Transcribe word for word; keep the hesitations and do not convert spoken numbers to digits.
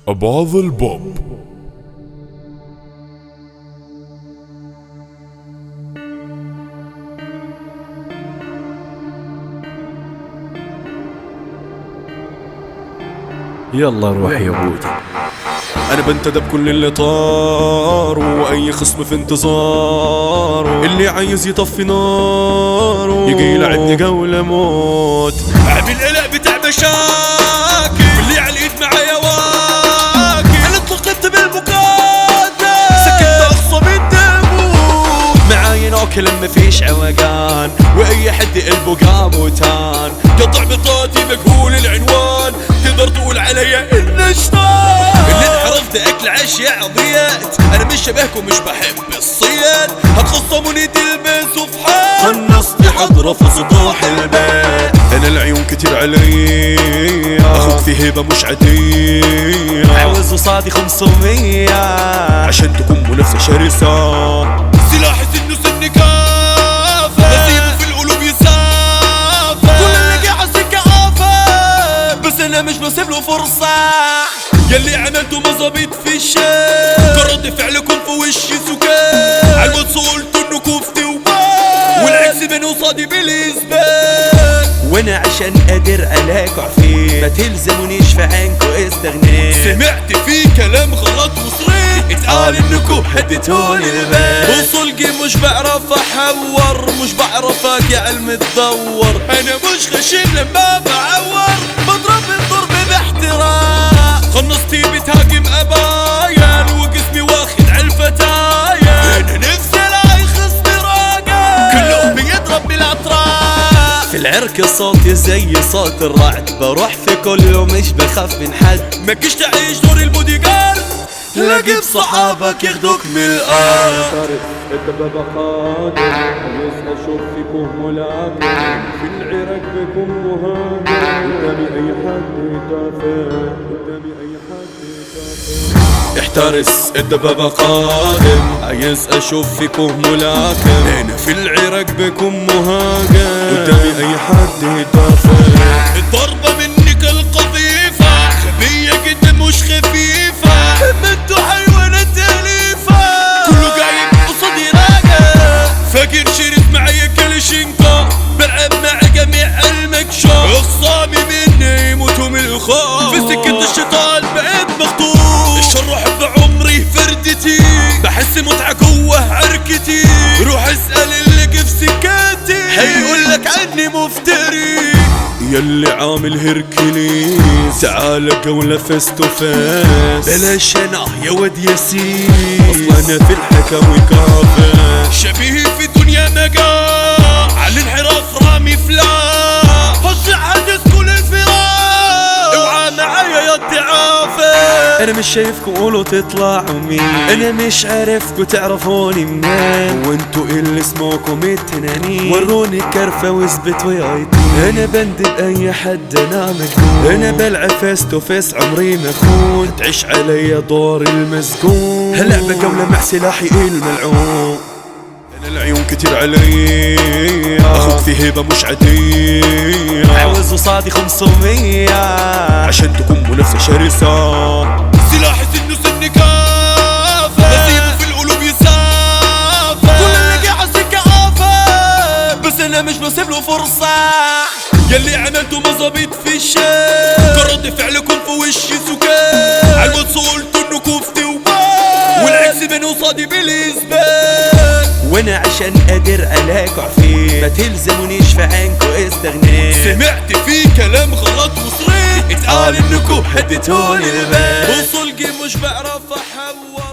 أبعض البوب. يلا روح يا بودي. انا بنتدب كل اللي طار، واي خصم في انتظاره، اللي عايز يطفي ناره يجي يلعبني جولة موت. عامل قلق بتاع مشاكل، واللي على الايد معايا واكل. انا اتلقيت بالمقاتل، سكت اقصى من تموت. معايا ناكل مفيش عوجان، واي حد قلبه قابوتان. قطع بطاطي مجهول العنوان، تقدر تقول عليا اني شطان. اللي انحرفت اكل عشياء ضيعت، انا مش شبهكم مش بحب الصياد. هتخصموني تلبسوا في حال، خلصتي حضرة في سطوح البيت. انا العيون كتير علي، اخوك في هيبة مش عادية. عاوز قصادي خمسمية عشان تكون منافسة شرسة. سلاحي سنه سن كافة، بسيبه في القلوب يسافة. كل اللي قاعد سكة آفة، بس انا مش بسيب له فرصة. ياللي عملته مظابيط في الشارع، كرد فعلكم في وشي سكان. عالموت قلت انه كفتي وبان، والعكس بين قصادي بالاثبات. وانا عشان قادر الاقع فيه، ما تلزمونيش في عينكو استغنيت. سمعت فيه كلام غلط وصريح، اتقال انكو هديتوني البيت. وصلقي مش بعرف احور، مش بعرف اجي علم تدور. انا مش غشيم لما بعور، بضرب الضرب باحترام. خلصتي بتهاجم ابايا، وجسمي واخد عالفتايا. انا نفسي الاقي خصمي راجع، كله بيضرب بالاطراف. في العرك صوتي زي صوت الرعد، بروح في كل يوم مش بخاف من حد. ماكش تعيش دور البودي جارد، لاقي بصحابك ياخدوك من الارض. الدبابة قادر، عايز اشوف فيكم ملاكم. في العراق بكم مهاجم، قدامي اي حد يدافع، قدامي اي حد يدافع. احترس الدبابة قادم، عايز اشوف فيكم ملاكم. هنا في العراق بكم مهاجم، قدامي اي حد يدافع. الضربة منك القذيفة، خبية جدا مش خفيفة. انتو حيوانات أليفة، كله جايب قصادي راجع. فاكر شريط معايا كاليشينكا، بلعب مع جميع المكشوف. اخصامي مني يموتوا من الخوف، في سكة الشيطان بقيت مخطوف. الشر حب عمري فردتي، بحس متعة جوه عركتي. روح اسأل اللي في سكتي، هيقولك عني مفتري. ياللي عامل هيركليز، تعال جولة فيس تو فيس. بلاش انا يا واد ياسين، اصلا انا في الحكاوي كافر. شبيهي في دنيا مجال، على الانحراف رامي فلاح. هصي حدث كل الفراق، اوعى معايا يا الضعافة. انا مش شايفكم قولوا تطلعوا مين، انا مش عارفكم تعرفوني منين. وانتو اللي اسمكم التنانين، وروني الكرفة واثبتوا يا ايتين. انا بندب اي حد انا مجنون. انا بلعب فيس تو فيس عمري ما اكون. تعيش علي دور المسجون، هلعب جولة مع سلاحي الملعون. انا العيون كتير علي، اخوك في هيبة مش عادية. عاوز قصادي خمسمية عشان تكون منافسة شرسة. سلاحي سنه سن كافة، بسيبه في القلوب يسافة. كل اللي قاعد سكة آفة، بس انا مش بسيب له فرصة. ياللي عملته مظابيط في الشارع، كرد فعلكم في وشي سكان. عالموت قلت انه كفتي وبان، والعكس بين قصادي بالاثبات. وانا عشان قادر الاقع فيه، ما تلزمونيش في عينكو استغنيت. سمعت فيه كلام غلط وصريح، اتقال انكو هديتوني البيت. وصلقي مش بعرف احور.